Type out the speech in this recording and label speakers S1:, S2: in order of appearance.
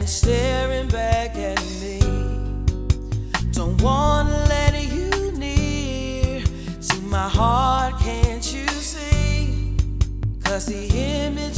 S1: staring back at me. Don't wanna let you near to my heart, can't you see? 'Cause the image